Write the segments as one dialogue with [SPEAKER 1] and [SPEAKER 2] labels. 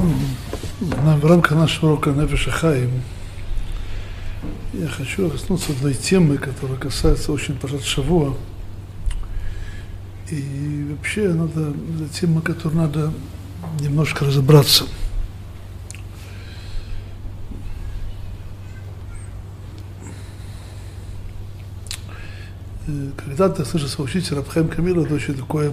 [SPEAKER 1] В рамках нашего урока Нефеш ха-Хаим я хочу коснуться одной темы, которая касается очень Паршат Шавуа. И вообще это тема, которой надо немножко разобраться. Когда-то я слышал своего учителя Рав Хаим Камила, это очень такое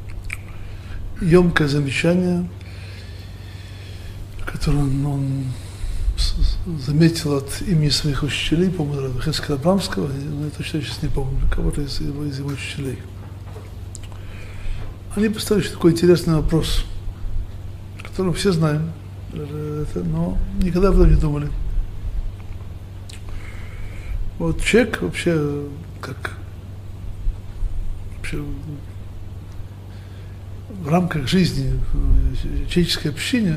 [SPEAKER 1] емкое замечание, которое он заметил от имени своих учителей, по-моему, Рава Хескеля Абрамского, но я точно сейчас не помню, кого-то из его учителей. Они поставили такой интересный вопрос, который мы все знаем, но никогда об этом не думали. Вот человек вообще, как вообще в рамках жизни, человеческой общины,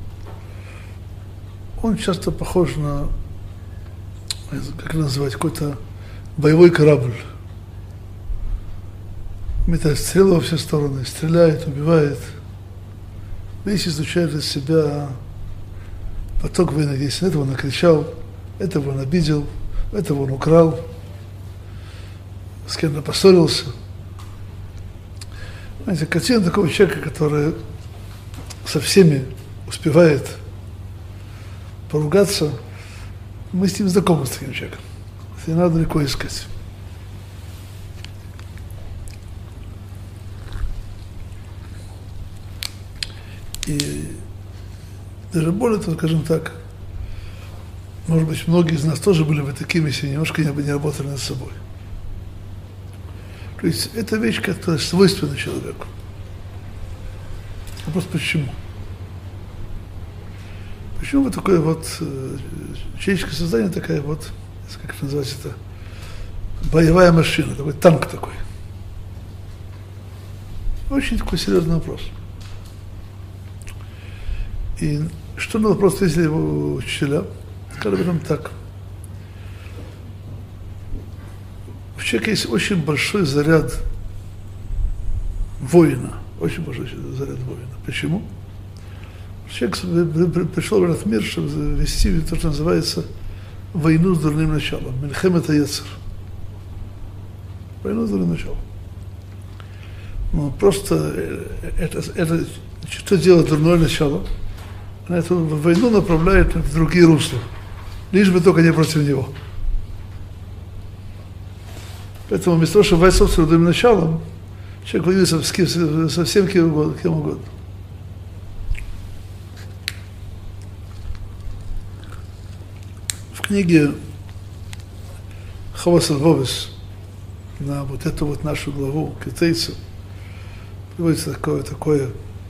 [SPEAKER 1] он часто похож на, как это называть, какой-то боевой корабль. Метает стрелы во все стороны, стреляет, убивает. Весь изучает из себя поток войны. Если этого он накричал, этого он обидел, этого он украл, с кем-то поссорился. Знаете, картина такого человека, который со всеми успевает поругаться, мы с ним знакомы, с таким человеком. Не надо далеко искать. И даже более того, скажем так, может быть, многие из нас тоже были бы такими, если немножко не работали над собой. То есть это вещь, которая свойственна человеку. Вопрос почему? Почему вот такое вот человеческое создание, такая вот, как это называется, это боевая машина, такой танк такой? Очень такой серьезный вопрос. И что на вопрос ответили его учителя? Сказали об этом так. В человеке есть очень большой заряд воина. Очень большой заряд воина. Почему? Человек пришел в этот мир, чтобы вести то, что называется войну с дурным началом. Мельхемет ха-Йецер. Войну с дурным началом. Ну, просто это что делает дурное начало? Она эту войну направляет в другие русла. Лишь бы только не против него. Поэтому вместо того, чтобы воевать собственным началом, человек воюет со всем кем угодно. В книге Хавас аль-Вовес на вот эту вот нашу главу китайцев приводится такой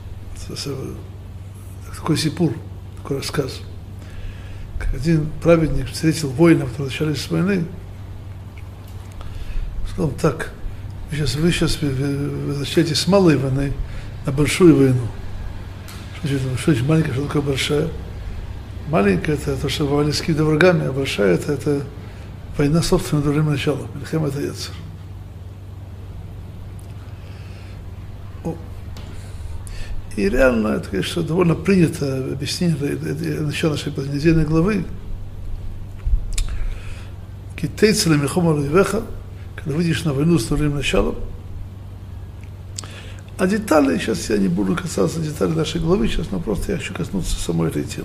[SPEAKER 1] сипур, такой рассказ. Как один праведник встретил воинов, которые возвращались с войны, сказал так: вы сейчас возвращаетесь с малой войны на большую войну. Что значит маленькая, что такое большая? Маленькая — это то, что воевали с какими-то врагами, а большая — это война собственным дурным началом. Мельхемет ха-Йецер. И реально, это, конечно, довольно принято объяснение начала нашей недельной главы. Китейцы ла милхома лоивеха, когда выйдешь на войну с дурным началом. А детали, сейчас я не буду касаться деталей нашей главы, сейчас, но просто я хочу коснуться самой этой темы.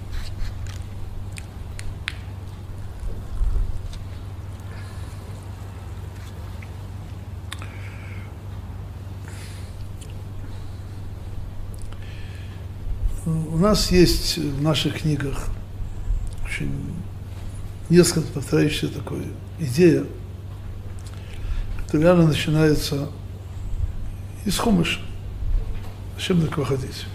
[SPEAKER 1] У нас есть в наших книгах очень несколько повторяющая такая идея, которая реально начинается из Хумыша. Зачем так выходить?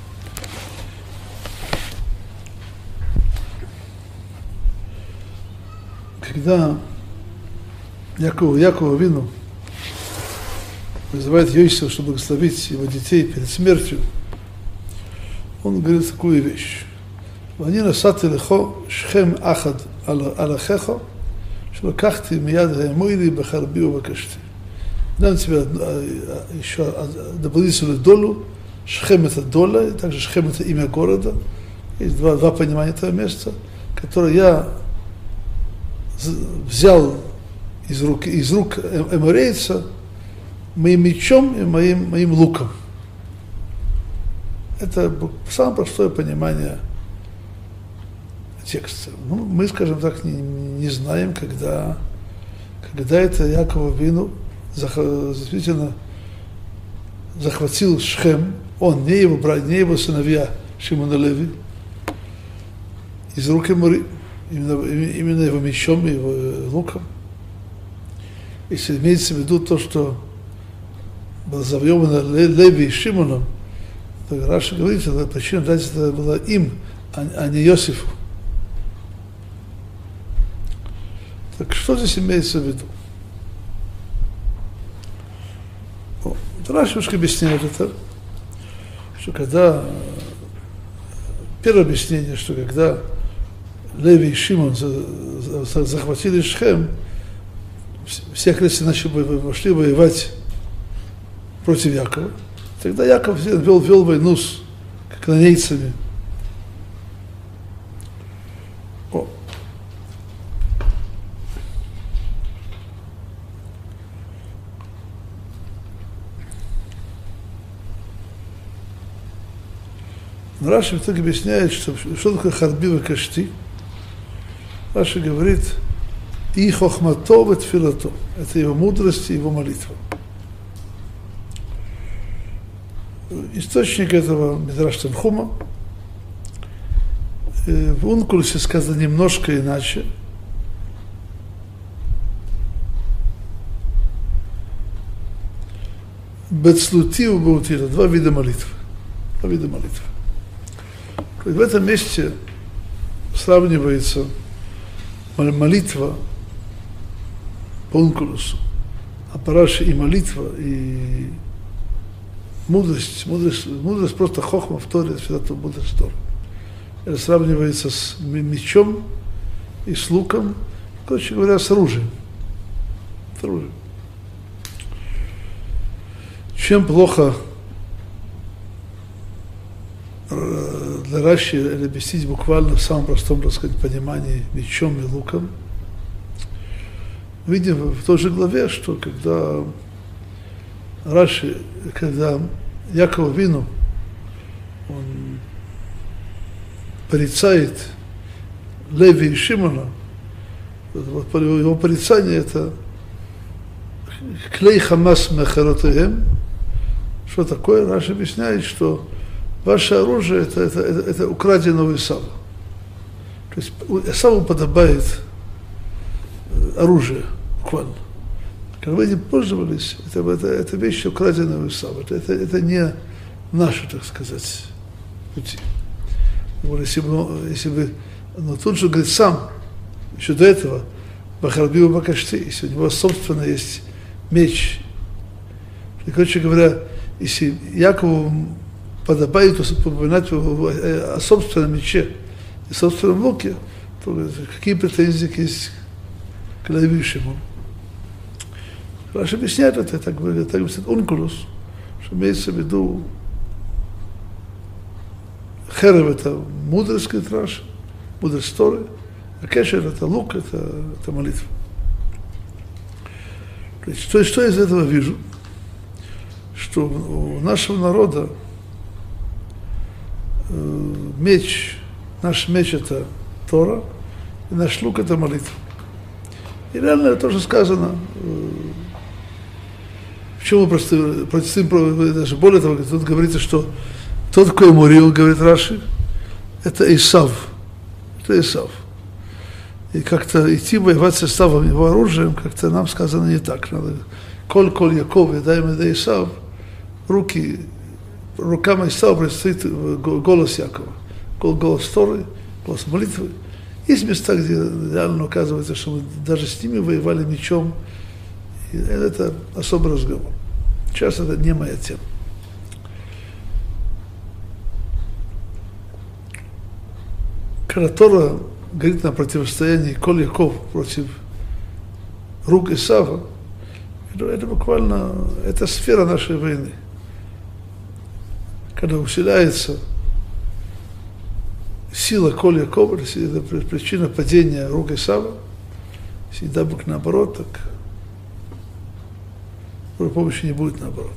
[SPEAKER 1] Когда Якова Авину вызывает Йосифа, чтобы благословить его детей перед смертью, он говорит такую вещь: «Вани насати лехо шхем ахад алахехо, שלקחתי מיד האמורי בחרבי ובקשתי». Дам тебе еще добавительную долю, Шхем это доля, и также Шхем это имя города. Есть два понимания этого места, которое я взял из рук эморейца моим мечом и моим луком. Это самое простое понимание текста. Ну, мы, скажем так, не знаем, когда это Яков Авину действительно захватил Шхем, он, не его брат, не его сыновья Шимона Леви, из рук Эмори, именно его мечом и его луком. Если имеется в виду то, что было завоевано Леви и Шимоном, то Раши говорит, что причина дать это была им, а не Йосифу. Так что здесь имеется в виду? Раши немножко объясняет это, что когда первое объяснение, что когда Леви и Шимон захватили Шхем, все окрестные вошли воевать против Якова. Тогда Яков вел войну с кананейцами. Но Раши в итоге объясняет, что такое харби векашти. Раши говорит, и хохмато ветфилато. Это его мудрость и его молитва. Источник этого Мидраш Танхума. В Ункулусе сказано немножко иначе. Бецлути у Баутира. Два вида молитвы. В этом месте сравнивается молитва по Ункулусу, а по Раши и молитва, и мудрость просто хохма в Торе, это мудрость Торы. Это сравнивается с мечом и с луком, короче говоря, с оружием. Чем плохо для Раши объяснить буквально в самом простом, так сказать, понимании мечом и луком. Видим в той же главе, что когда Яков Авину, он порицает Леви и Шимона, его порицание это клей хамас мехаротеем. Что такое? Раши объясняет, что ваше оружие это украденного Исава. То есть Исаву подобает оружие, буквально. Как вы не пользовались, это вещи украденного Исава. Это не наши, так сказать, пути. Если бы, но тут же говорит сам, еще до этого, Бахарбиу Бакашти, если у него собственно есть меч. И, короче говоря, если Якову подобает упоминать о собственном мече и собственном луке, то какие претензии есть к Леви и Шимону? Раши объясняет это, так говорит Ункулус, что имеется в виду херев это мудрость, говорит Раши, мудрость Торы, а кешер это лук, это молитва. То есть, что я из этого вижу? Что у нашего народа наш меч это Тора, и наш лук это молитва. И реально тоже сказано, в чем мы протестуем, даже более того, тут говорится, что тот, кто Эмори, говорит Раши, это Исав. И как-то идти воевать с Исавом, его оружием, как-то нам сказано не так. Надо коль Яков, и дай мне Исав, руками Исава предстоит голос Якова. Голос Торы, голос молитвы. Есть места, где реально оказывается, что мы даже с ними воевали мечом. И это особый разговор. Сейчас это не моя тема. Когда Тора говорит на противостоянии Коль Яков против рук Исава, это буквально, это сфера нашей войны. когда усиляется сила Коль Якова, это причина падения рук Исава, всегда бы наоборот, так помощи не будет наоборот.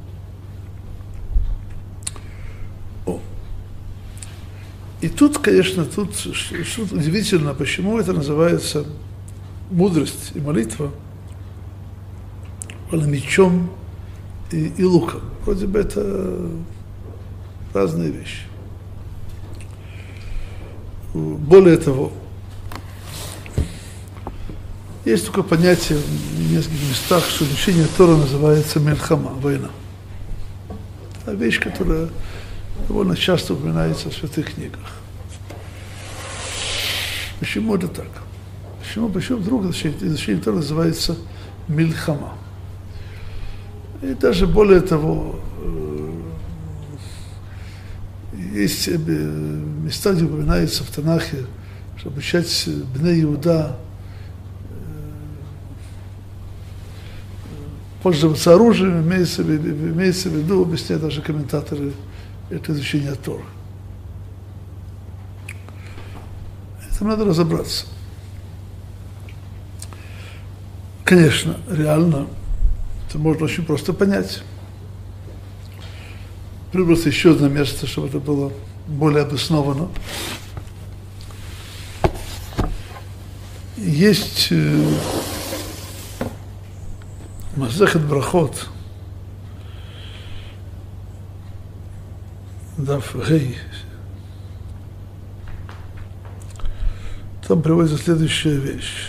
[SPEAKER 1] И тут, конечно, тут удивительно, почему это называется мудрость и молитва, мечом и луком. Вроде бы это разные вещи. Более того, есть такое понятие в нескольких местах, что изучение Торы называется мельхама, война. Это вещь, которая довольно часто упоминается в святых книгах. Почему это так? Почему вдруг изучение Торы называется мельхама? И даже более того, есть места, где упоминается в Танахе, что обучать Бней Иуда пользоваться оружием, имеется в виду, объясняют даже комментаторы, это изучение Торы. Это надо разобраться. Конечно, реально, это можно очень просто понять. Выбраться еще одно место, чтобы это было более обосновано. Есть Масехет Брахот, Даф Гей. Там приводится следующая вещь.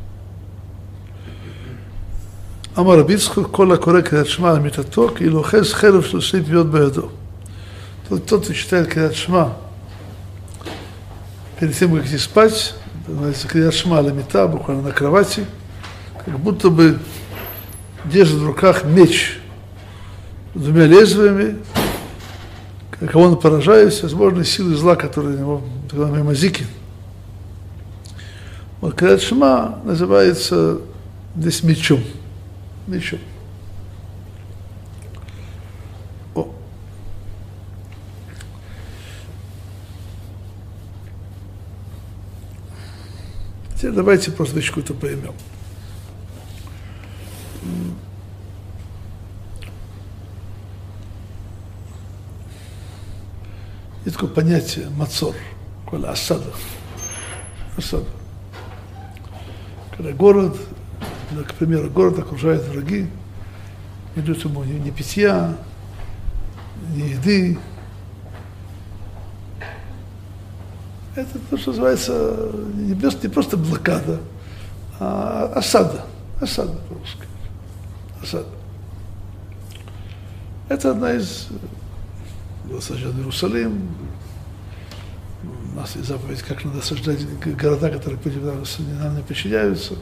[SPEAKER 1] אמר רבי יצחק, כל הקורא קריאת שמע על מיטתו, כאילו אוחז חרב 30 פיות בידו. Тот, кто читает крият шма перед тем, как идти спать, называется крият шма аля мита, буквально на кровати, как будто бы держит в руках меч с двумя лезвиями, кого он поражает, возможно, силы зла, которые у него, так называемые мазики. Вот крият шма называется здесь мечом. Мечом. Теперь давайте просто вещь какую-то поймем. Есть такое понятие мацор, осада. Осада. Когда город, к примеру, город окружает враги, не дают ему ни питья, ни еды. Это то, что называется не просто блокада, а осада. Осада по-русски. Осада. Это одна из... Был сожжен Иерусалим. У нас есть заповедь, как надо сожжать города, которые нам не подчиняются.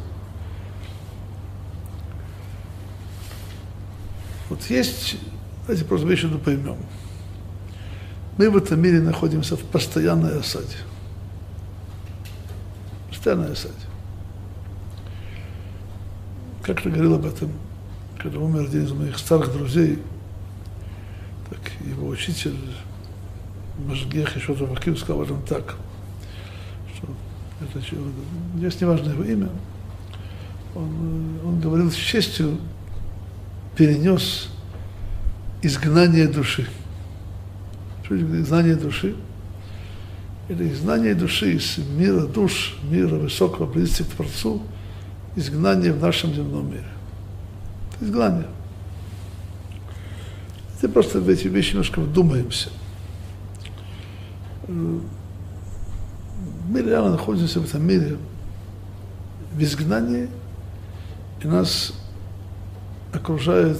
[SPEAKER 1] Вот есть, давайте просто вещи поймем. Мы в этом мире находимся в постоянной осаде. Постоянной осаде. Как-то говорил об этом, когда умер один из моих старых друзей, так его учитель, Машгех, еще Раваким, сказал об этом так, что это, здесь не важно его имя, он говорил с честью, перенес изгнание души. Что это изгнание души? Это изгнание души из мира душ, мира высокого близости к Творцу, изгнание в нашем земном мире. Это изгнание. Это просто в эти вещи немножко вдумаемся. Мы реально находимся в этом мире в изгнании, и нас окружает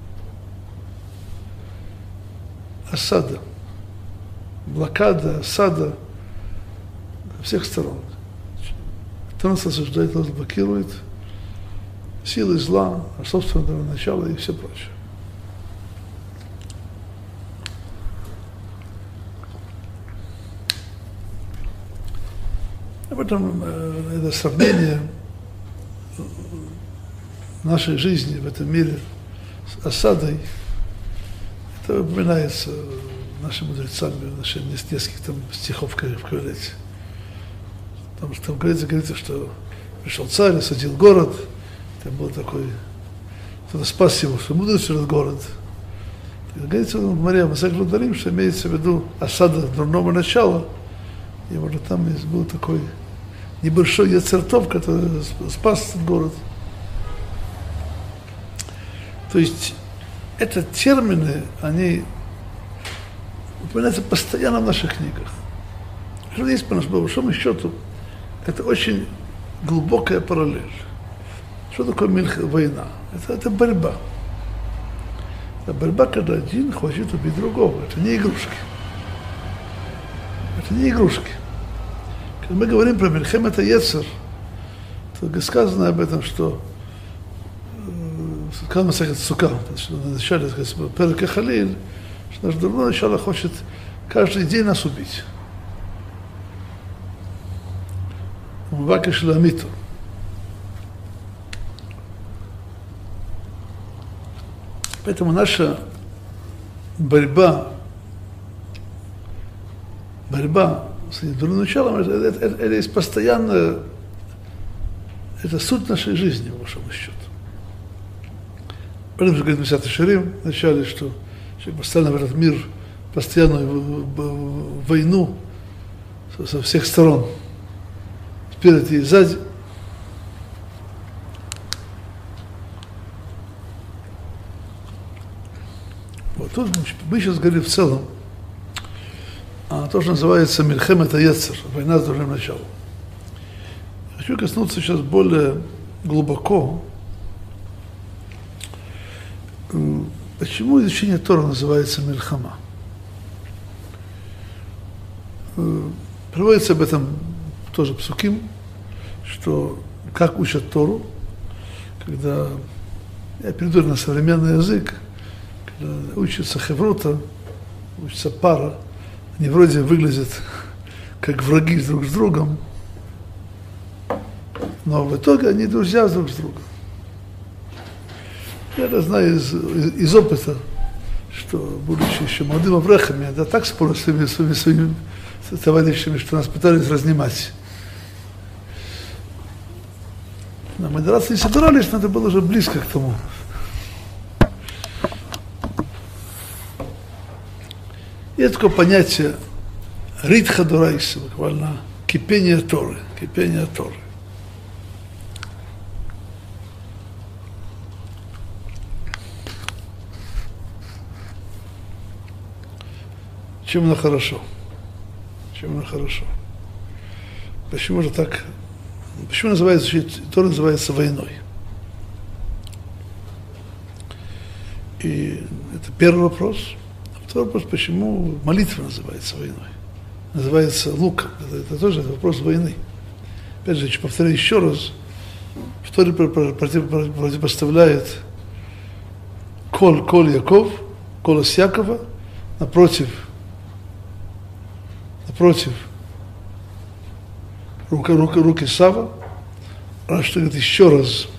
[SPEAKER 1] осада, блокада, осада со всех сторон. Кто нас осуждает, нас блокирует, силы зла, собственного начала и все прочее. Об этом это сравнение нашей жизни в этом мире с осадой, это упоминается нашими мудрецами, нашими нескольких там стихов в Каэлете. Потому что там говорится, что пришел царь, осадил город, там был такой, кто-то спас его, что мудрец этот город. И говорится в Мария Масах Дворим, что имеется в виду осада дурного начала, и вот там был такой небольшой яцертов, который спас этот город. То есть эти термины, они упоминаются постоянно в наших книгах. Что есть, по большому счету, это очень глубокая параллель. Что такое война? Это борьба. Это борьба, когда один хочет убить другого. Это не игрушки. Это не игрушки. Когда мы говорим про Мельхемет Йецер, то сказано об этом, что сказано Масехет Сука, на начале, Перек Халиль, что наш дурное начало хочет каждый день нас убить. Мувака Шиламиту. Поэтому наша борьба с дурным началом, это есть постоянно, это суть нашей жизни, по большому счету. Поэтому же говорит Месят Ширим в начале, что человек постоянно в этот мир, постоянную войну со всех сторон, спереди и сзади. Вот тут мы сейчас говорим в целом о том, что называется Мельхемет Йецер, война с дурным началом. Хочу коснуться сейчас более глубоко, почему изучение Тора называется Мельхама. Приводится об этом тоже псуким, что как учат Тору, когда, я перейду на современный язык, когда учится хеврута, учится пара, они вроде выглядят как враги друг с другом, но в итоге они друзья друг с другом. Я это знаю из опыта, что, будучи еще молодым аврехом, я так спорил с своими товарищами, что нас пытались разнимать. Но мы драться не собирались, но это было уже близко к тому. Есть такое понятие ритха дорайса, буквально кипение Торы, кипение Торы. Чем она хорошо? Чем она хорошо? Почему же так? Почему Тора называется войной? И это первый вопрос. А второй вопрос, почему молитва называется войной? Называется луком. Это тоже вопрос войны. Опять же, повторяю еще раз. В Торе противопоставляет кол Яков, голос Якова, напротив руки Сава. Раши говорит еще раз,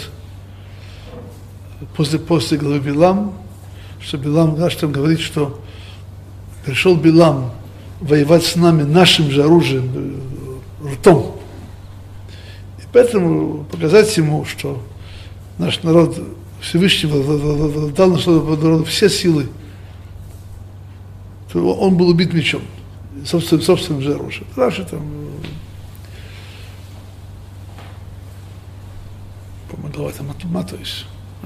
[SPEAKER 1] после главы Билам, что Билам, Раши там говорит, что пришел Билам воевать с нами нашим же оружием, ртом. И поэтому показать ему, что наш народ, Всевышний дал нашему народу все силы, то он был убит мечом, собственным же оружием. Раши там помогал это Матоис.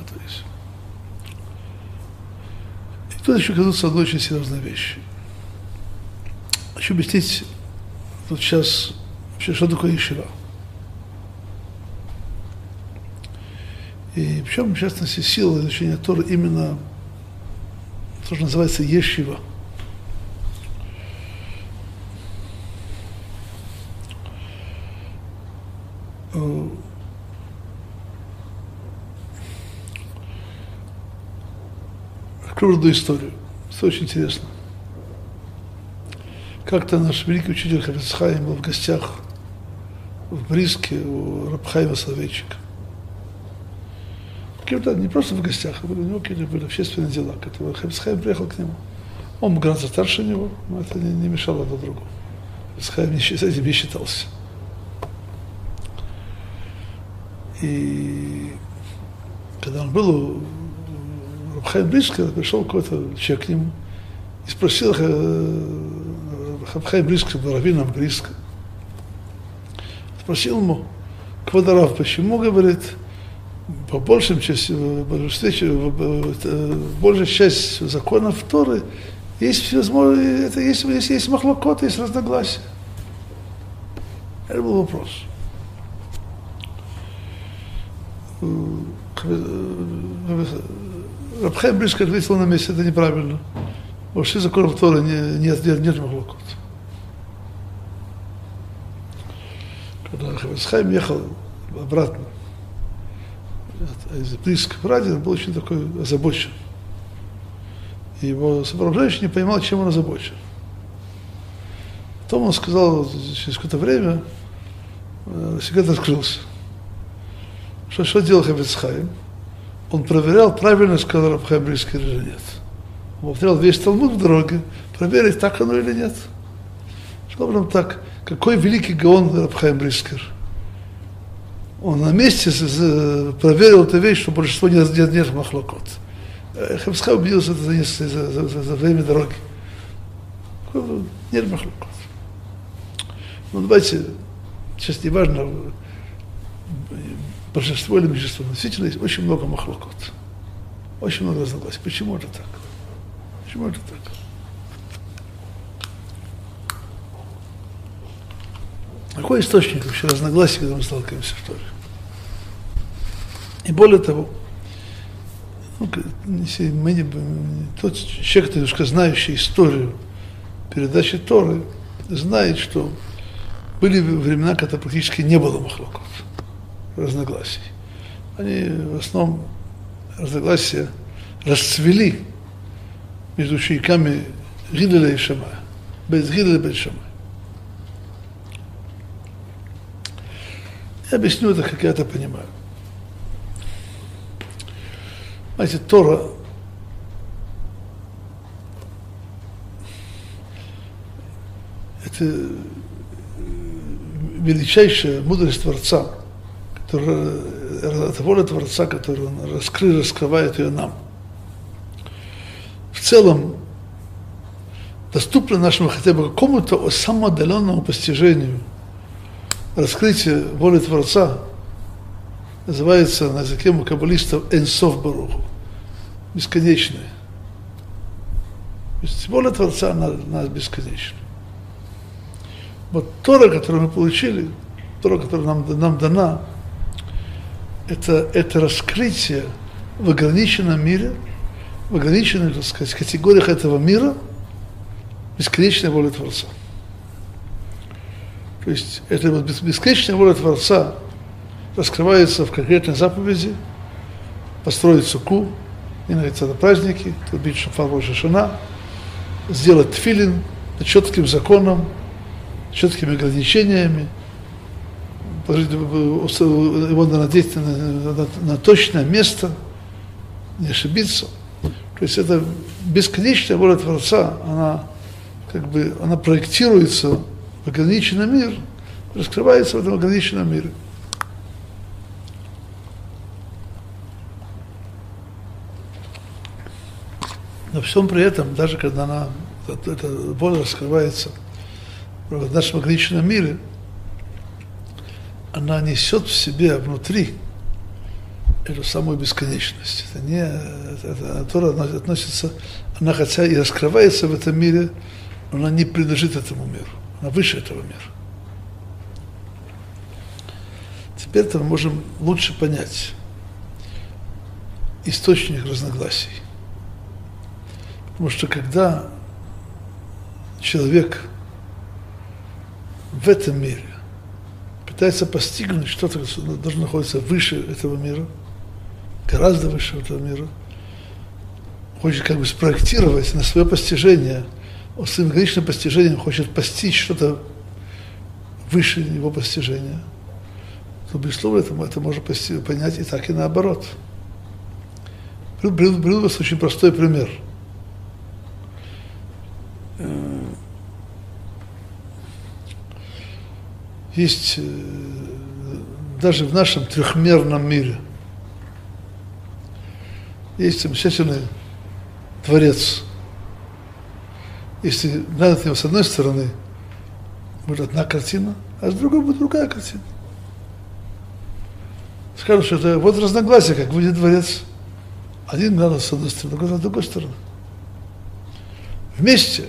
[SPEAKER 1] И тут еще кажется одной очень серьезной вещи. Хочу объяснить вот сейчас вообще, что такое ешива. И в чем, в частности, сила изучения Торы именно то, что называется ешива. Кружную историю. Это очень интересно. Как-то наш великий учитель Хафец Хаим был в гостях в Бриске у Раб Хаима Соловейчика. Не просто в гостях, а у него какие-то были общественные дела, которые Хафец Хаим приехал к нему. Он был гораздо старше него, но это не мешало друг другу. Хафец Хаим с этим не считался. И когда он был у Рав Хаим Брискера, пришел какой-то человек к нему и спросил Рав Хаим Брискер, был раввином Бриска, спросил ему, Квадарав, почему, говорит, по большей части законов Торы есть возможность, это есть махлокот, есть разногласия. Это был вопрос. Рав Хаим Брискер ответил на месте, это неправильно. Во всех законах Торы нет махлокот. Когда Хафец Хаим ехал обратно из Бриска в Раде, он был очень такой озабочен. И его сопровождающий не понимал, чем он озабочен. Потом он сказал, через какое-то время, секрет открылся. Что делал Хафец Хаим? Он проверял, правильно сказал Рав Хаим Брискер или нет. Он повторял весь Талмуд в дороге, проверить, так оно или нет. Что нам так? Какой великий гаон Рав Хаим Брискер. Он на месте проверил эту вещь, что большинство нет махлокот. Хафец Хаим убедился за время дороги. Нет махлокот. Ну, давайте, сейчас не важно, большинство или меньшинство. Действительно, есть очень много махлокот. Очень много разногласий. Почему это так? Почему это так? Какой источник вообще разногласий, когда мы сталкиваемся в Торе? И более того, если тот человек, немножко знающий историю передачи Торы, знает, что были времена, когда практически не было махлокот, разногласий. Они в основном разногласия расцвели между учениками Гилеля и Шамая. Бейт Гилеля и Бейт Шамая. Я объясню это, как я это понимаю. Знаете, Тора – это величайшая мудрость Творца, это воля Творца, которую Он раскрывает ее нам. В целом, доступно нашему хотя бы какому-то самоотдаленному постижению раскрытие воли Творца называется на языке каббалистов Энсов Баруху, бесконечное. То есть воля Творца она бесконечна. Вот Тора, которую мы получили, Тора, которая нам дана, это раскрытие в ограниченном мире, в ограниченных, так сказать, категориях этого мира бесконечная воля Творца. То есть эта вот бесконечная воля Творца раскрывается в конкретной заповеди построить суку, не на праздники, бить шофар Рош ха-Шана, сделать тфилин по четким законам, четкими ограничениями, положить его надеть на точное место, не ошибиться. То есть это бесконечная воля Творца, она проектируется в ограниченный мир, раскрывается в этом ограниченном мире. Но всем при этом, даже когда эта воля раскрывается в нашем ограниченном мире, она несет в себе внутри эту самую бесконечность. Тора относится, она хотя и раскрывается в этом мире, но она не принадлежит этому миру. Она выше этого мира. Теперь-то мы можем лучше понять источник разногласий. Потому что когда человек в этом мире пытается постигнуть что-то, что должно находиться выше этого мира, гораздо выше этого мира, хочет как бы спроектировать на свое постижение, своим ограниченным постижением хочет постичь что-то выше его постижения, то, безусловно, это можно понять и так, и наоборот. Приведу вас очень простой пример. есть даже в нашем трехмерном мире есть замечательный дворец. Если глянуть на него с одной стороны, будет одна картина, а с другой будет другая картина. Скажут, что это вот разногласия, как выйдет дворец. Один глянул с одной стороны, другой с другой стороны. Вместе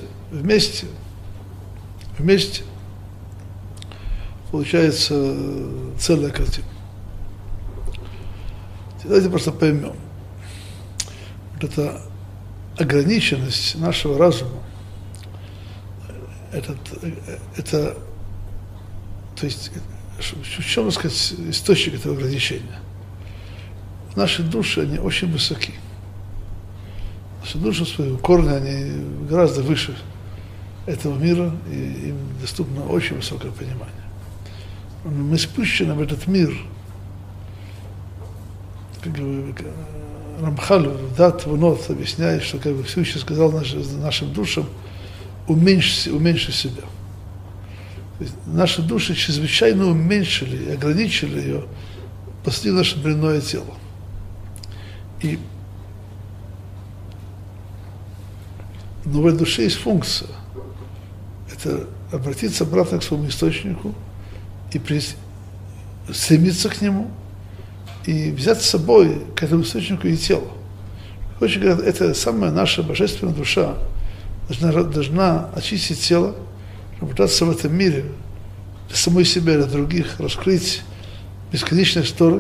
[SPEAKER 1] получается целая картина. Давайте просто поймем. Вот эта ограниченность нашего разума, то есть, в чем сказать, источник этого ограничения? Наши души, они очень высоки. Наши души в своем корне, они гораздо выше этого мира, и им доступно очень высокое понимание. Мы спущены в этот мир, как бы Рамхаль в Дат Вунот объясняет, что как бы Всевышний сказал нашим душам, уменьши себя. То есть наши души чрезвычайно уменьшили и ограничили ее, спасли наше бренное тело. Но в этой душе есть функция. Это обратиться обратно к своему источнику и стремиться к нему, и взять с собой к этому источнику и тело. Короче говоря, это самая наша божественная душа должна очистить тело, чтобы пытаться в этом мире для самой себя и для других раскрыть бесконечные сторы.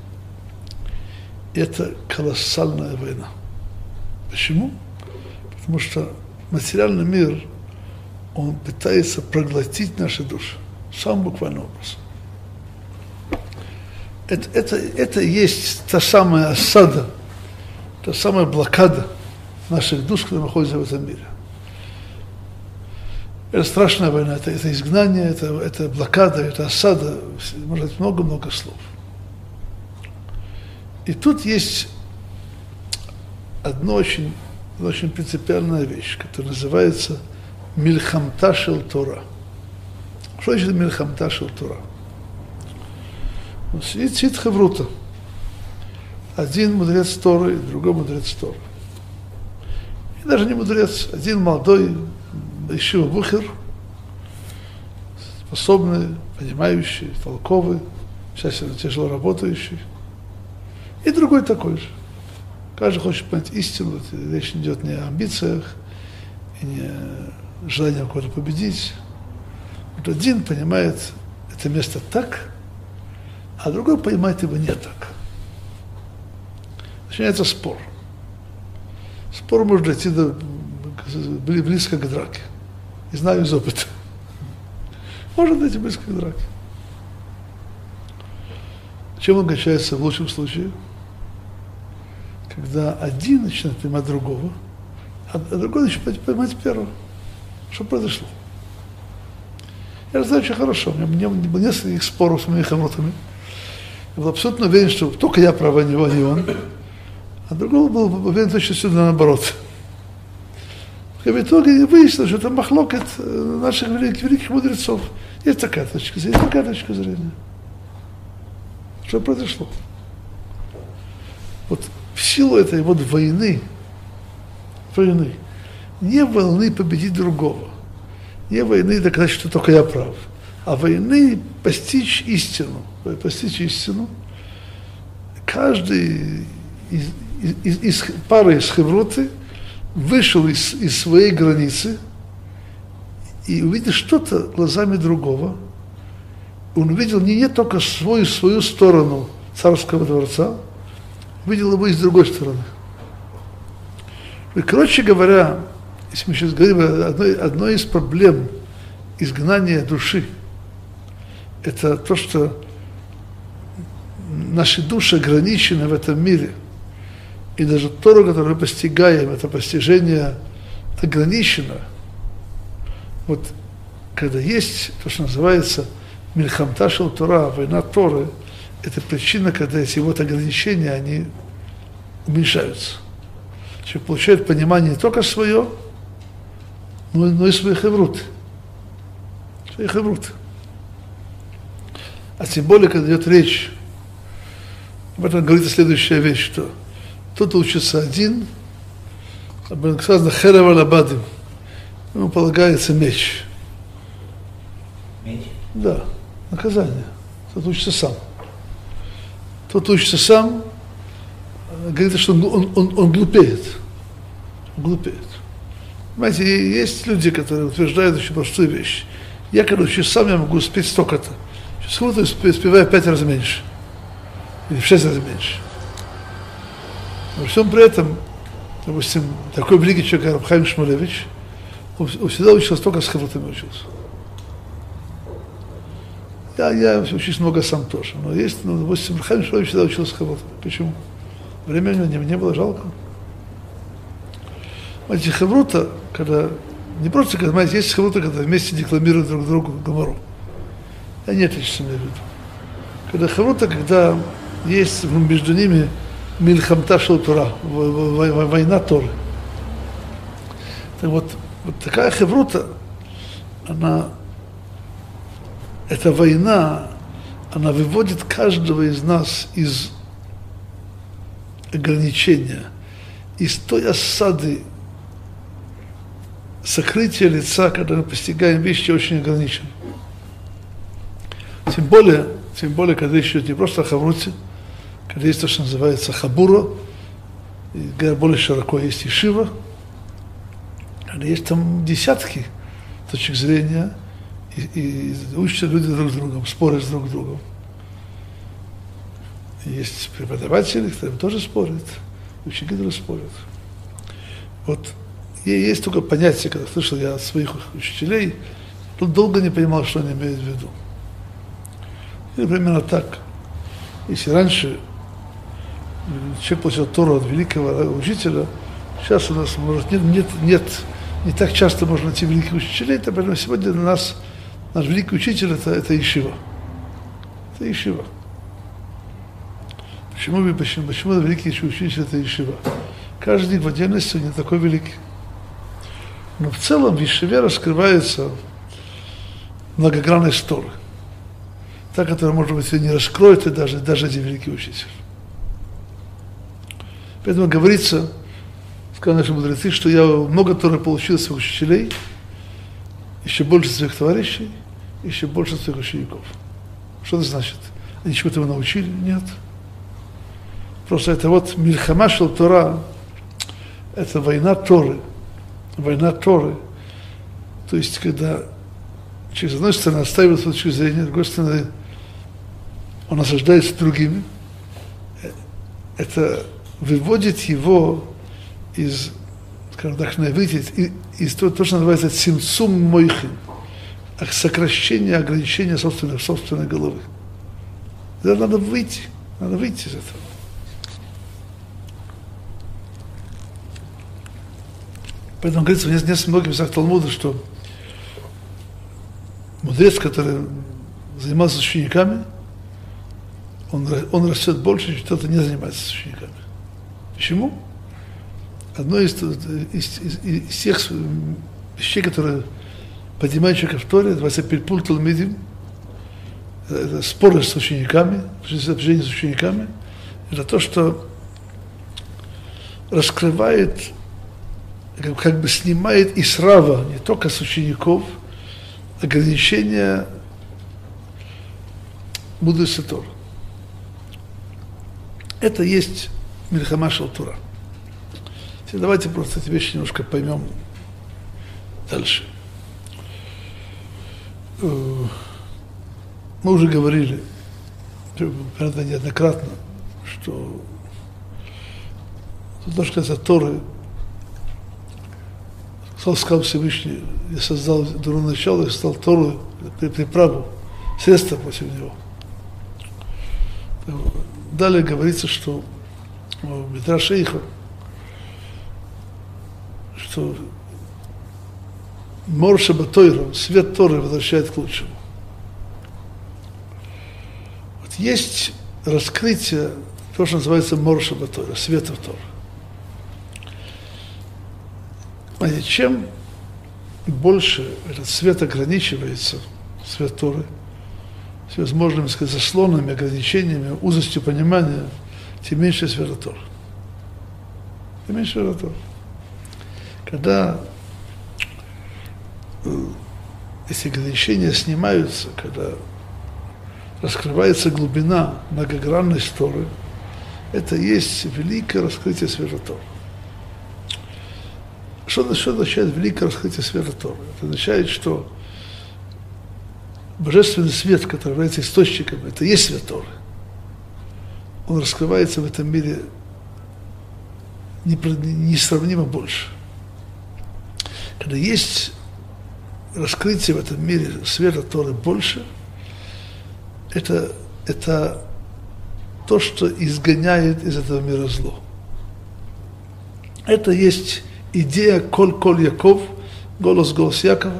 [SPEAKER 1] И это колоссальная война. Почему? Потому что материальный мир, он пытается проглотить наши души. Самым буквальным образом. Это и есть та самая осада, та самая блокада наших душ, которые находятся в этом мире. Это страшная война, это изгнание, это блокада, это осада, может быть, много-много слов. И тут есть одна очень принципиальная вещь, которая называется Мильхамта шел Тора. Что значит Мильхамта шел Тора? Сидит хеврута. Один мудрец Торы, другой мудрец Торы. И даже не мудрец, один молодой Ишива Бухер, способный, понимающий, толковый, сейчас тяжело работающий. И другой такой же. Каждый хочет понять истину, речь идет не о амбициях, и не о желании кого-то победить. Вот один понимает это место так, а другой понимает его не так. Начинается спор. Спор может дойти близко к драке. И знаю из опыта. Может дойти близко к драке. Чем он кончается в лучшем случае? Когда один начинает понимать другого, а другой начинает понимать первого. Что произошло? Я знаю очень хорошо. У меня было несколько споров с моими хавротами. Я был абсолютно уверен, что только я прав, а не он. А другой был уверен, что все наоборот. И в итоге выяснилось, что это махлокет наших великих мудрецов. Есть такая точка зрения, есть такая точка зрения. Что произошло? Вот в силу этой вот войны, не войны победить другого, не войны доказать, что только я прав, а войны постичь истину. Каждый из пары из хевроты вышел из своей границы и увидел что-то глазами другого. Он увидел не только свою сторону царского дворца, увидел его и с другой стороны. И, короче говоря, если мы сейчас говорим о одной из проблем изгнания души, это то, что наши души ограничены в этом мире. И даже Тору, которую мы постигаем, это постижение ограничено. Вот когда есть то, что называется Мильхамта шел Тора, война Торы, это причина, когда эти вот ограничения, они уменьшаются. Человек получает понимание не только свое, но и свои хевруты. Свои хевруты. А тем более, когда идет речь, об этом говорится следующая вещь, что кто-то учится один, об сказано херев аль-абадим, ему полагается меч.
[SPEAKER 2] Меч?
[SPEAKER 1] Да, наказание. Тот учится сам. Тот учится сам, говорит, что он глупеет. Он глупеет. Понимаете, есть люди, которые утверждают очень простую вещь. Я, когда учусь сам, я могу успеть столько-то. Сейчас успеваю 5 раз меньше. Или в 6 раз меньше. Но всем при этом, допустим, такой великий человек, как Рав Хаим Шмулевич, он всегда учился только с хеврутами учился. Я учусь много сам тоже. Но есть, допустим, Рав Хаим Шмулевич всегда учился с хеврутами. Почему? Времени у него не было, жалко. Знаете, хеврута, когда, не просто, когда, знаете, есть хеврута, когда вместе декламируют друг другу гемору. А нет, это что имею в виду. Когда хеврута, когда есть между ними мильхамта шел Тора, война Торы. Так вот такая хеврута, эта война, она выводит каждого из нас из ограничения, из той осады, сокрытия лица, когда мы постигаем вещи очень ограничены. Тем более, когда еще не просто о хавруте, когда есть то, что называется хабура, и более широко есть ешива, когда есть там десятки точек зрения, и учатся люди друг с другом, спорят с друг с другом. И есть преподаватели, которые тоже спорят, ученики тоже спорят. Вот есть только понятие, когда слышал я от своих учителей, тут долго не понимал, что они имеют в виду. И примерно так. Если раньше человек получил Тору от великого учителя, сейчас у нас, может, не так часто можно найти великих учителей, то поэтому сегодня для нас наш великий учитель это ешива. Это ешива. Почему великий учитель это ешива? Каждый в отдельности не такой великий. Но в целом в ешиве раскрывается многогранность Торы. Та, которая, может быть, не раскроет, и даже один великий учитель. Поэтому говорится, сказали наши мудрецы, что я много Торы получил своих учителей, еще больше своих товарищей, еще больше своих учеников. Что это значит? Они чего-то его научили? Нет. Просто это вот мильхама шел Тора, это война Торы. Война Торы. То есть, когда человек, с одной стороны, отстаивает свою точку зрения, с другой стороны, он осаждается другими, это выводит его из, скажем так, из того, что называется цимцум мойхин, сокращение, ограничение собственной головы. Это надо выйти из этого. Поэтому говорится в нескольких многих местах Талмуда, что мудрец, который занимался с учениками, он растет больше, чем кто-то не занимается с учениками. Почему? Одно из тех вещей, которые поднимают человека в Торе, называется пильпуль талмидим, это споры с учениками, общение с учениками, это то, что раскрывает, как бы снимает из рава, не только с учеников, ограничения мудрости Торы. Это есть мильхама шел Тора. Теперь давайте просто эти вещи немножко поймем дальше. Мы уже говорили, правда, неоднократно, что тут даже касается Торы, сказал Всевышний, я создал дурное начало, я создал Тору, приправу, средство против него. Далее говорится, что в Мидраш Эйха, что Мор Шабатойра, свет Торы возвращает к лучшему. Вот есть раскрытие, то, что называется Мор Шабатойра, света Торы. Чем больше этот свет ограничивается, свет Торы, всевозможными, сказать, заслонами, ограничениями, узостью понимания, тем меньше света Торы. Тем меньше света Торы. Когда эти ограничения снимаются, когда раскрывается глубина многогранности Торы, это и есть великое раскрытие света Торы. Что означает великое раскрытие света Торы? Это означает, что божественный свет, который является источником, это и есть свет Торы. Он раскрывается в этом мире несравнимо больше. Когда есть раскрытие в этом мире света Торы больше, это то, что изгоняет из этого мира зло. Это есть идея коль Яков, голос Якова.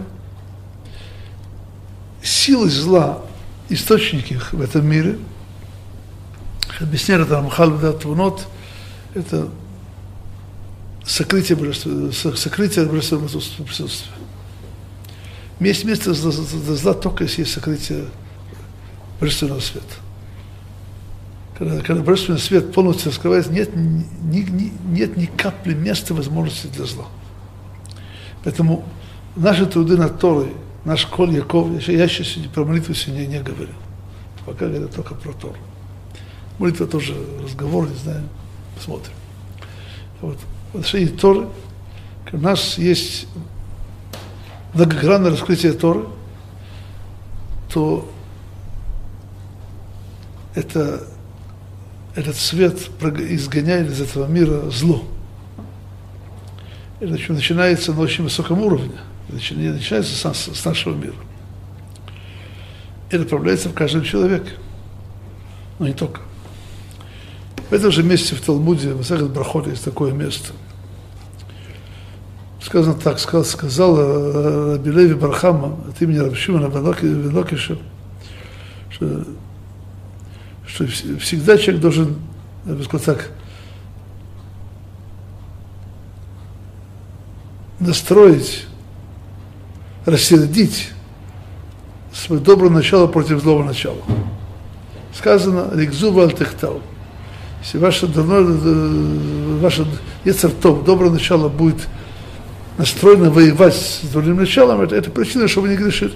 [SPEAKER 1] Силы зла, источники их в этом мире, объясняет это Рамхаль в Твунот, это сокрытие божественного присутствия. Есть место для зла только если есть сокрытие божественного света. Когда божественный свет полностью раскрывается, нет ни капли места возможности для зла. Поэтому наши труды над Торой, наш Коль Яков, я сейчас про молитву сегодня не говорил. Пока говорю только про Тору. Молитва тоже разговор, не знаю, посмотрим. Вот. В отношении Торы, у нас есть многогранное раскрытие Торы, то этот свет изгоняет из этого мира зло. Это начинается на очень высоком уровне. Это не начинается с нашего мира. Это проявляется в каждом человеке. Но не только. В этом же месте в Талмуде, в Масехет Брахот, есть такое место. Сказано так, сказал Раби Леви бар Хама от имени Раби Шимона бен Локиша, что всегда человек должен, я бы сказал так, настроить, рассердить свое доброе начало против злого начала. Сказано, «Рикзу вальтехтау». Если ваше Йецер Тов, доброе начало будет настроено воевать с дурным началом, это причина, чтобы не грешить.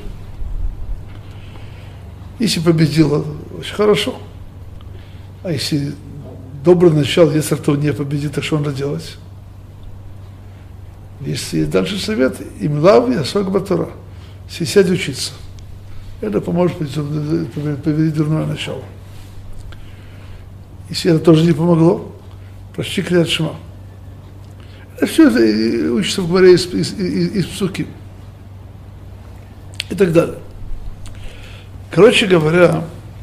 [SPEAKER 1] Если победило, очень хорошо. А если доброе начало Йецер Тов не победит, то что надо делать? Если дальше совет, им лав и асок батура. Сядь учиться. Это поможет победить дурное начало. Если это тоже не помогло, прочти Крият Шма. Это все это учится в Гмаре из Псуки. И так далее. Короче говоря,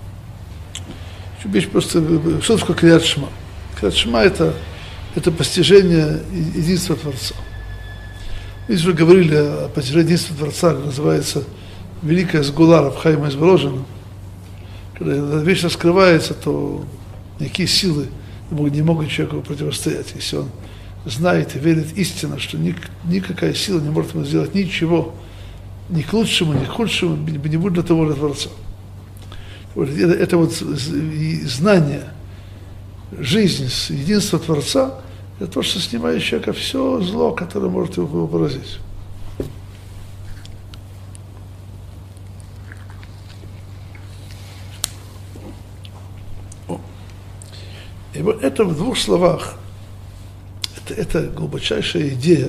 [SPEAKER 1] просто, что такое Крият Шма? Крият Шма это постижение единства Творца. Мы уже говорили о постижении единства Творца, называется Великая Сгула Рав Хаима из Воложина. Когда эта вещь раскрывается, то никакие силы не могут человеку противостоять. Если он знает и верит истинно, что никакая сила не может ему сделать ничего, ни к лучшему, ни к худшему, не будет для того же Творца. Это вот знание, жизнь, единство Творца, это то, что снимает с человека все зло, которое может его поразить. И вот это в двух словах, это глубочайшая идея,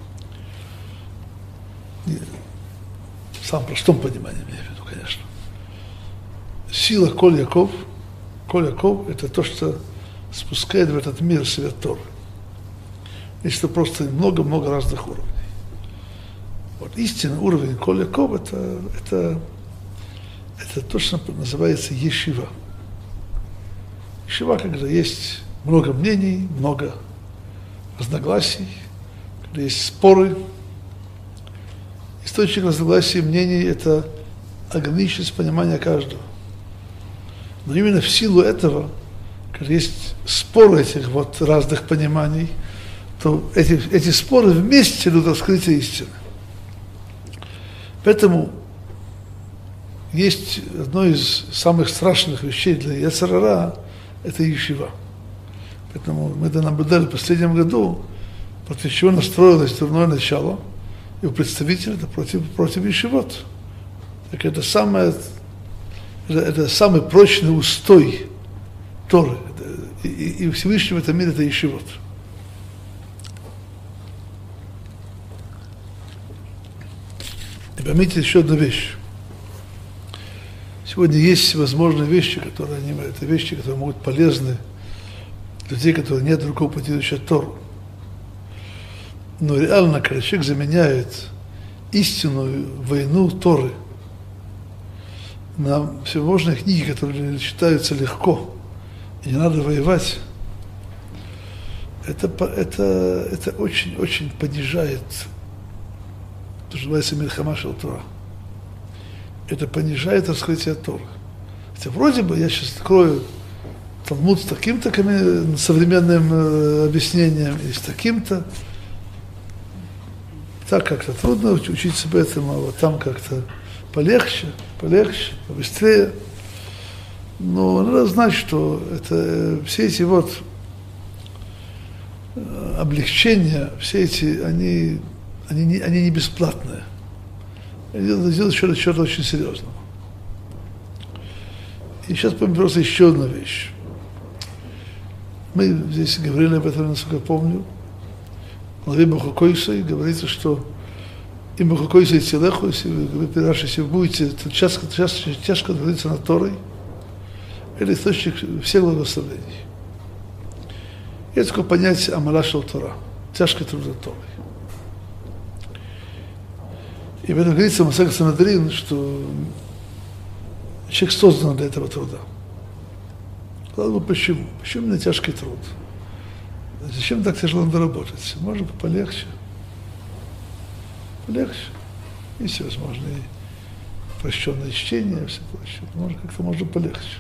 [SPEAKER 1] в самом простом понимании, имею в виду, конечно. Сила Коль Яков это то, что спускает в этот мир свет Торы. Есть просто много-много разных уровней. Вот истинный уровень Коль Яков это то, что называется ешива. Ешива, когда есть много мнений, много разногласий, когда есть споры. Источник разногласий и мнений – это ограниченность понимания каждого. Но именно в силу этого, когда есть споры этих вот разных пониманий, то эти споры вместе идут раскрытие истины. Поэтому есть одно из самых страшных вещей для Йецер ара – это ешива. Поэтому мы это наблюдали в последнем году, против чего настроилось дурное начало, и у представителей это против ешивот. Так это самый прочный устой Торы. И Всевышний в этом мире это ешивот. И поймите еще одну вещь. Сегодня есть возможные вещи, которые могут быть полезны для людей, которые нет другого пути изучать Тору. Но реально, когда человек заменяет истинную войну Торы на всевозможные книги, которые читаются легко, и не надо воевать, это очень понижает то, что называется мильхама шел Тора. Это понижает раскрытие Торы. Хотя вроде бы я сейчас открою Талмуд с таким-то современным объяснением и с таким-то. Так как-то трудно учиться этому, а вот там как-то полегче, побыстрее. Но надо знать, что это, все эти вот облегчения, они не бесплатные. Они делают что-то очень серьезного. И сейчас просто еще одна вещь. Мы здесь говорили об этом, насколько я помню. В главе Бахукойсой говорится, что им Бахукойсой и Телеху, если вы будете тяжко говориться над Торой, это источник всех благословений. Есть такое понятие Амала шел Тора, тяжкий труд над Торой. И в этом говорится в Масехет Санедрин, что человек создан для этого труда. Ладно, почему? Почему именно тяжкий труд? Зачем так тяжело надо работать? Можно полегче. И все возможно, и прощенное чтение, и все прочее. Можно полегче.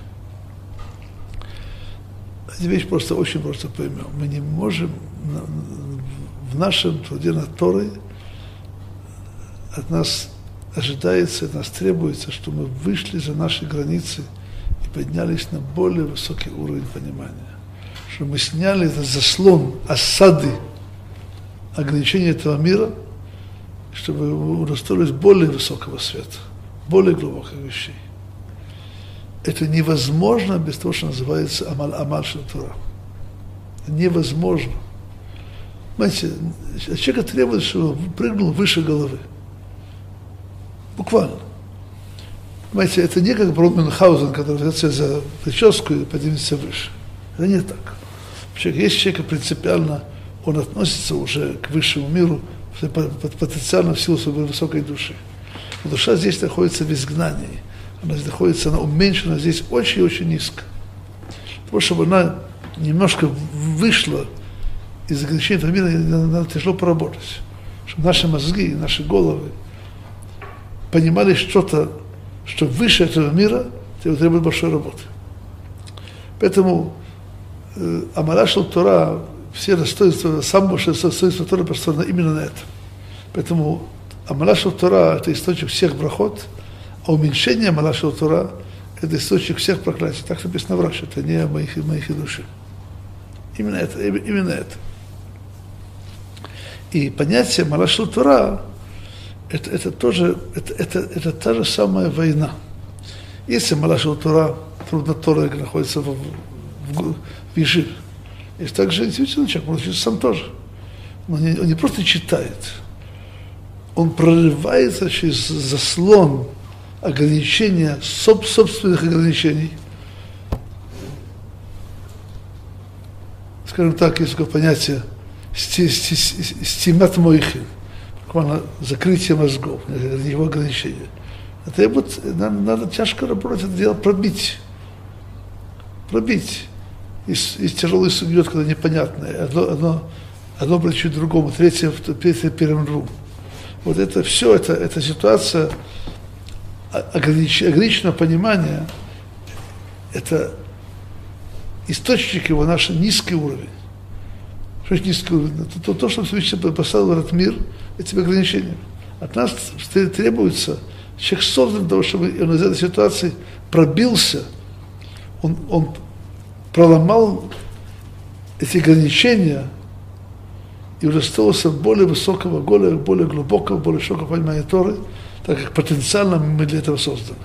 [SPEAKER 1] Эти вещи очень просто поймем. Мы не можем в нашем труде над Торой от нас ожидается, от нас требуется, что мы вышли за наши границы и поднялись на более высокий уровень понимания. Что мы сняли этот заслон, осады, ограничения этого мира, чтобы удостоились более высокого света, более глубоких вещей. Это невозможно без того, что называется Амаль шел Тора. Невозможно. Понимаете, от человека требует, чтобы он прыгнул выше головы. Буквально. Понимаете, это не как Брон Мюнхгаузен, который взялся за прическу и поднимется выше. Это не так. Если человек принципиально, он относится уже к высшему миру потенциально в силу своей высокой души. Но душа здесь находится в изгнании. Она уменьшена здесь очень-очень низко. Для того, чтобы она немножко вышла из ограничения этого мира, надо тяжело поработать. Чтобы наши мозги, наши головы понимали что-то, что выше этого мира, требует большой работы. Поэтому Амала шел Тора, все достоинства, самое большое достоинство Торы построено именно на этом. Поэтому Амала шел Тора – это источник всех брахот, а уменьшение Амала шел Тора – это источник всех проклятий. Так написано в Раши, это не моих души. Именно это. И понятие Амала шел Тора это тоже, это та же самая война. Если Амала шел Тора, трудно Тора находится в ежи. И также действительно человек может учиться сам тоже. Но он не просто читает, он прорывается через заслон ограничения, собственных ограничений. Скажем так, есть такое понятие стимат моихин, буквально закрытие мозгов, его ограничения. Надо тяжко работать, это дело пробить. Из тяжелой идет, когда непонятное. Одно против другому, третье первым другому. Вот это все, это ситуация ограниченного понимания, это источник его, наш низкий уровень. Что значит низкий уровень? То, что Всевышний поставил в этот мир этими ограничениями. От нас требуется, человек создан для того, чтобы он из этой ситуации пробился, он проломал эти ограничения и удостоился более высокого, более глубокого, более широкого понимания Торы, так как потенциально мы для этого созданы.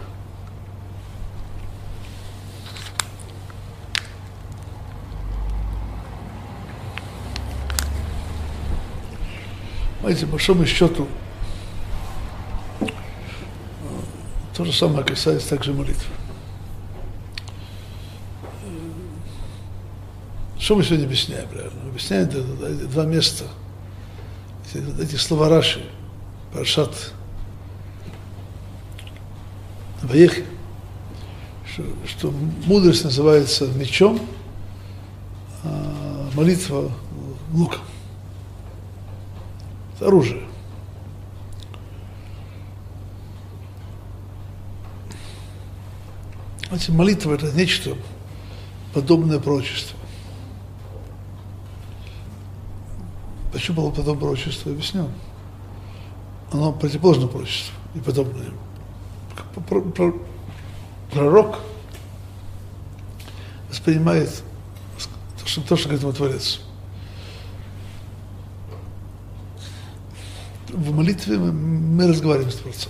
[SPEAKER 1] Знаете, по большому счету, то же самое касается также молитвы. Что мы сегодня объясняем, реально? Мы объясняем два места. Эти слова Раши, Паршат Ваехи, что мудрость называется мечом, а молитва луком. Это оружие. Знаете, молитва – это нечто подобное пророчеству. Почему было подобное пророчеству? Объясню. Оно противоположно пророчеству и подобное. Пророк воспринимает то, что говорит ему Творец. В молитве мы разговариваем с Творцом.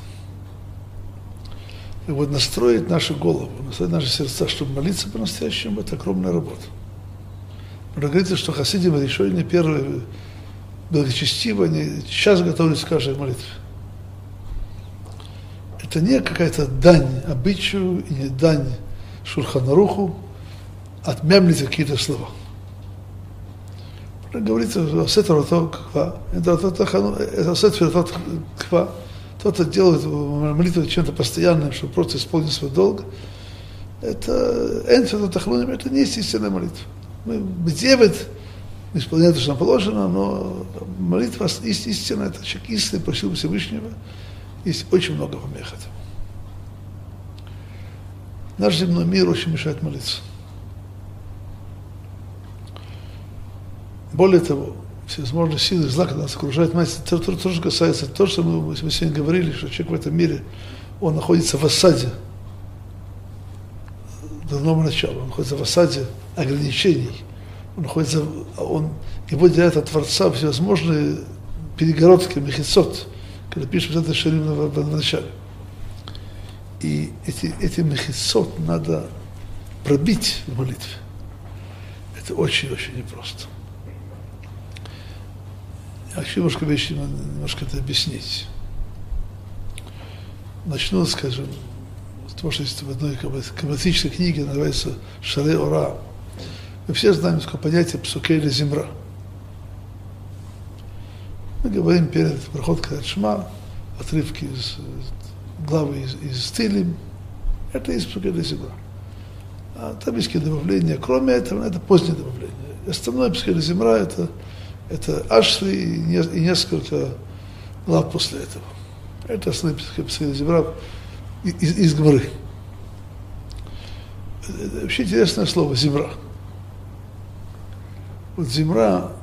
[SPEAKER 1] И вот настроить нашу голову, настроить наши сердца, чтобы молиться по-настоящему, это огромная работа. Но говорится, что хасидим решение первые благочестиво, они сейчас готовились к каждой молитве. Это не какая-то дань обычаю и не дань Шулхан Аруху, отмямлить какие-то слова. Говорится, кто-то делает молитву чем-то постоянным, чтобы просто исполнить свой долг. Это не есть истинная молитва. Мы делаем, исполняем то, что нам положено, но молитва истинная, это человек истинный, просил Всевышнего. Есть очень много помех этому. Наш земной мир очень мешает молиться. Более того, всевозможные силы зла, когда нас окружают, это тоже касается того, что мы сегодня говорили, что человек в этом мире, он находится в осаде до нового начала, он находится в осаде ограничений, его делают от Творца всевозможные перегородки, мехицот, когда пишем это ширим в начале. И эти мехицот надо пробить в молитве. Это очень-очень непросто. Я хочу немножко это объяснить. Начну, скажем, с того, что есть в одной каббалистической книге, называется «Шарей Ора». Мы все знаем такое понятие «псукей или земра». Мы говорим перед проходкой от Шма, отрывки из главы из Тилим. Это из «псукей или земра». А там есть какие-то добавления. Кроме этого, это позднее добавление. Остальное «псукей или земра» это Ашри и несколько глав после этого. Это основные психологии земра из Гмары. Вообще интересное слово «земра». Вот земра,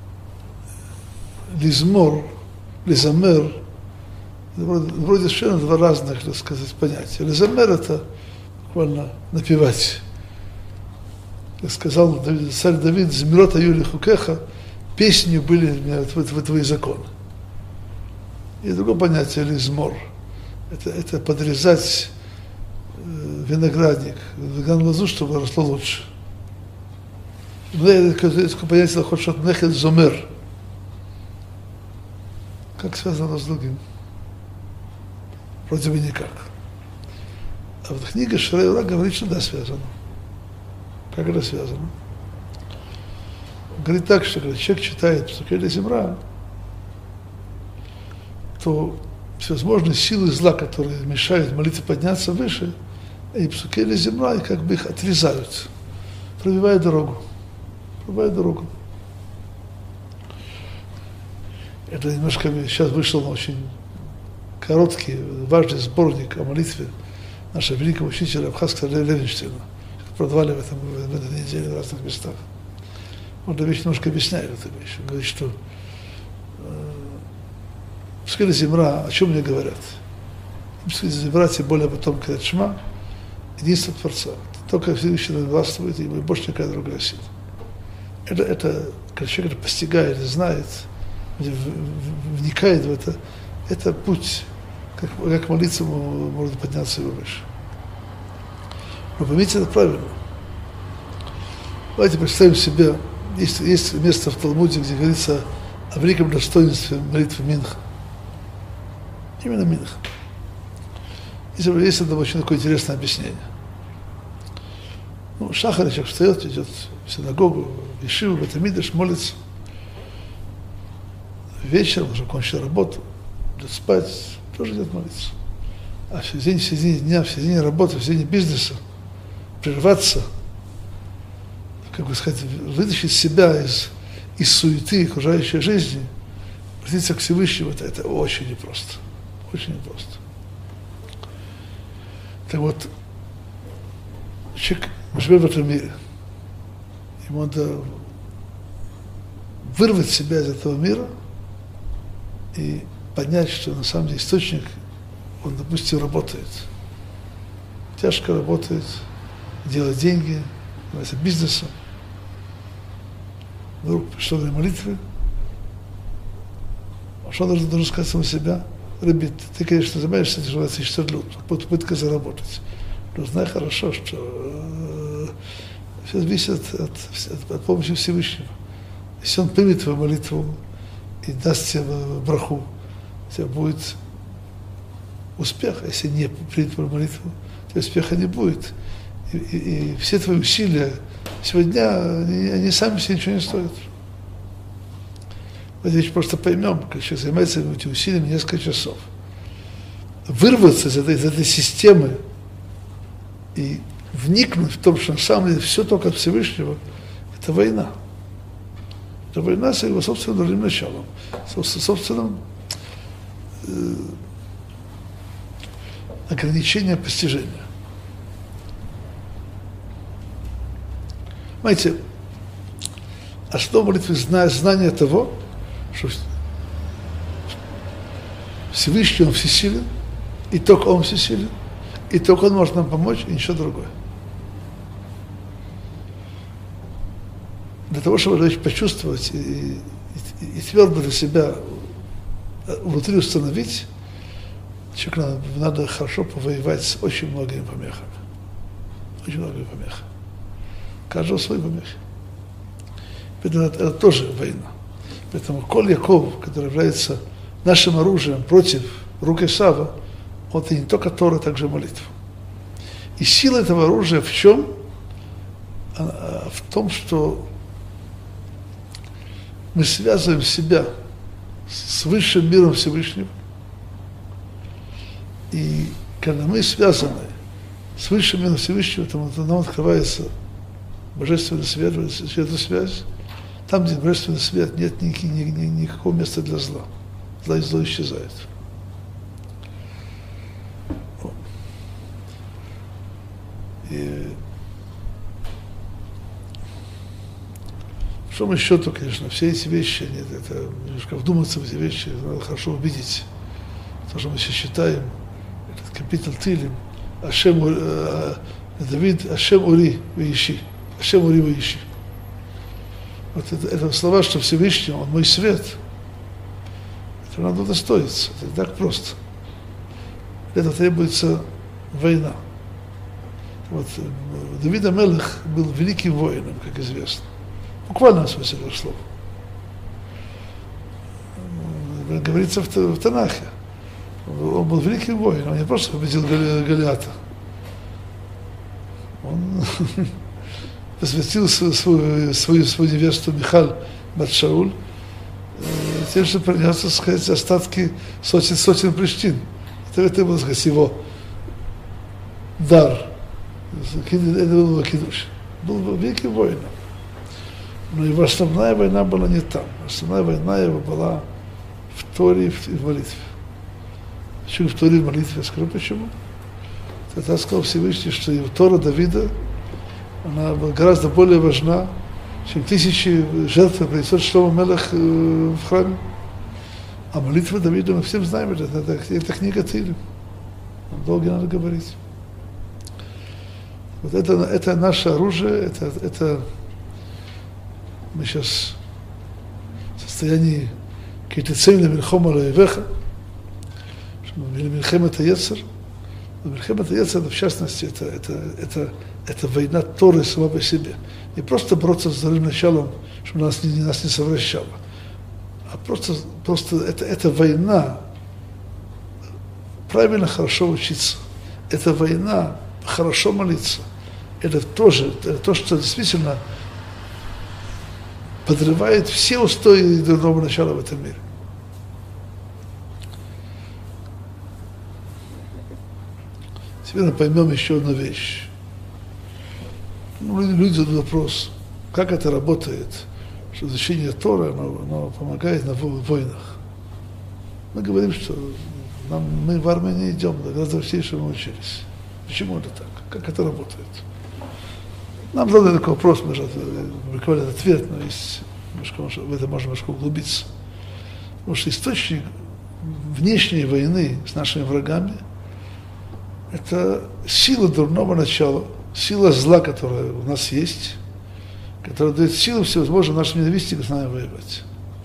[SPEAKER 1] лизмор, лизамер, вроде совершенно два разных, так сказать, понятия. Лизамер – это буквально напевать. Как сказал царь Давид, «Змирот аю лихукеха», песнью были твои законы. И другое понятие лизмор. Это подрезать виноградник, лозу, чтобы росло лучше. Такое понятие хочет нехет зомер. Как связано с другим? Вроде бы никак. А вот книга Шарей Ора говорит, что да, связано. Как это связано? Говорит так, что когда человек читает «Псукей или земра», то всевозможные силы зла, которые мешают молитве подняться выше, и «Псукей или земра», и как бы их отрезают, пробивая дорогу. Это немножко сейчас вышел на очень короткий, важный сборник о молитве нашего великого учителя Абхазского Левинштейна, продавали в этой неделе в разных местах. Он эту вещь немножко объясняет эту вещь. Он говорит, что Пускай земра, о чем мне говорят? Пускай земра, тем более потом Крiyat Шма, единство Творца. Только Всевышний властвует, и больше никакая другая сила. Это когда человек постигает, знает, вникает в это путь, как молиться можно подняться его выше. Но поймите это правильно. Давайте представим себе, есть место в Талмуде, где говорится о великом достоинстве молитвы Минха. Именно Минха. Есть это очень такое интересное объяснение. Шахар человек встает, идет в синагогу, в Ешиву, в Бет-Мидраш, молится. Вечером уже кончил работу, идет спать, тоже идет молиться. А в середине дня, в середине работы, в середине бизнеса прерваться, как бы сказать, вытащить себя из суеты окружающей жизни, обратиться к Всевышнему, это очень непросто. Очень непросто. Так вот, человек живет в этом мире. Ему надо вырвать себя из этого мира и понять, что на самом деле источник, он, допустим, работает. Тяжко работает, делает деньги, занимается бизнесом. Вдруг пришло время молитвы. А что он должен сказать самому себя? Ребят, ты, конечно, занимаешься тяжелой тысячу попытка заработать. Но знай хорошо, что все зависит от помощи Всевышнего. Если он примет твою молитву и даст тебе браху, у тебя будет успех. А если не примет твою молитву, то успеха не будет. И все твои усилия сегодня, они сами себе ничего не стоят. Давайте вещь просто поймем, как человек занимается этими усилиями несколько часов. Вырваться из этой системы и вникнуть в том, что на самом деле все только от Всевышнего, это война. Это война с его собственным другим началом, собственным ограничением постижения. Понимаете, основа молитвы знание того, что Всевышний Он всесилен, и только Он всесилен, и только Он может нам помочь, и ничего другое. Для того, чтобы почувствовать и твердо для себя внутри установить, человеку надо хорошо повоевать с очень многими помехами. Очень многими помехами. Каждого свои помехи. Поэтому это тоже война. Поэтому Коль Яков, который является нашим оружием против рук Исава, он это не только Тора, также молитва. И сила этого оружия в чем? В том, что мы связываем себя с высшим миром Всевышнего. И когда мы связаны с высшим миром Всевышнего, то нам открывается божественный свет, связь. Там, где божественный свет, нет никакого места для зла. Зло исчезает. И что еще, то, конечно, все эти вещи, это немножко вдуматься в эти вещи, надо хорошо увидеть. То, что мы сейчас читаем, этот капитал Тилим, Давид, Ашем Ури Ваиши. Ашем Ури Ваиши. Вот это слова, что Всевышний, Он мой свет. Это надо удостоиться. Это так просто. Для этого требуется война. Вот, Давид а-Мелех был великим воином, как известно. Буквально в смысле этого слова. Говорится в Танахе. Он был великим воином, он не просто победил Голиата. Он посвятил свою невесту Михаль бат Шауль тем, что принялся, сказать, остатки сотен причин. Это был, сказать, его дар. Это был его кидуш. Был великим воином. Но его основная война была не там. Основная война его была в Торе и в молитве. Почему в Торе и в молитве? Я скажу почему. Тогда сказал Всевышний, что и Тора Давида, она была гораздо более важна, чем 1000 жертв принесет Шломо Мелех в храме. А молитва Давида, мы всем знаем, это книга Тилим. Долго надо говорить. Вот это наше оружие, это мы сейчас в состоянии китицейна мильхома лаевеха, или мильхемет ецер. Мильхемет ецер, в частности, это война Торы сама по себе. Не просто бороться с вторым началом, чтобы нас не совращало, а просто это война правильно, хорошо учиться. Это война хорошо молиться. Это тоже то, что действительно подрывает все устои дурного начала в этом мире. Теперь мы поймем еще одну вещь. Люди задают вопрос, как это работает, что изучение Торы, оно помогает на войнах. Мы говорим, что мы в армию не идем, гораздо быстрее, что мы учились. Почему это так? Как это работает? Нам задали такой вопрос, мы же буквально ответ, но есть, в это можно немножко углубиться. Потому что источник внешней войны с нашими врагами – это сила дурного начала, сила зла, которая у нас есть, которая дает силу всевозможным нашим ненавистникам с нами воевать.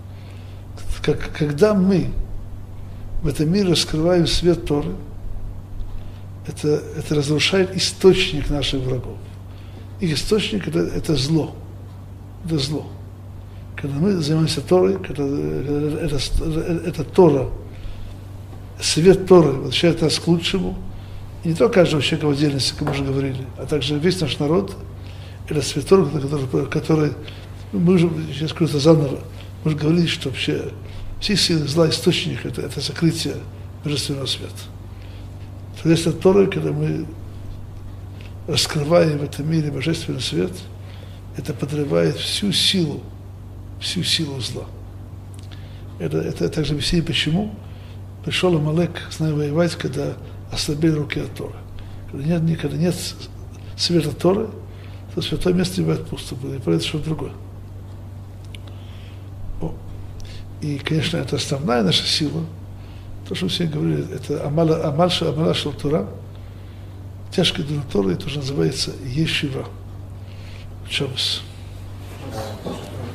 [SPEAKER 1] Когда мы в этом мире раскрываем свет Торы, это разрушает источник наших врагов. Их источник это зло. Это зло. Когда мы занимаемся Торой, когда это Тора, свет Торы возвращает нас к лучшему, и не только каждого человека в отдельности, как мы уже говорили, а также весь наш народ, это свет Торы, который мы уже, сейчас скажу это заново, мы уже говорили, что вообще все силы зла источник это сокрытие божественного света. Соответственно, Торой, когда мы раскрываем в этом мире божественный свет, это подрывает всю силу зла. Это также объяснение, почему пришел Амалек с нами воевать, когда ослабели руки от Торы. Когда нет света Торы, то святое место не бывает пусто, и поэтому что-то другое. И, конечно, это основная наша сила. То, что мы сегодня говорили, это Амаль шел Тора, тяжкий дух Торы, это уже называется Ешива. Чавус.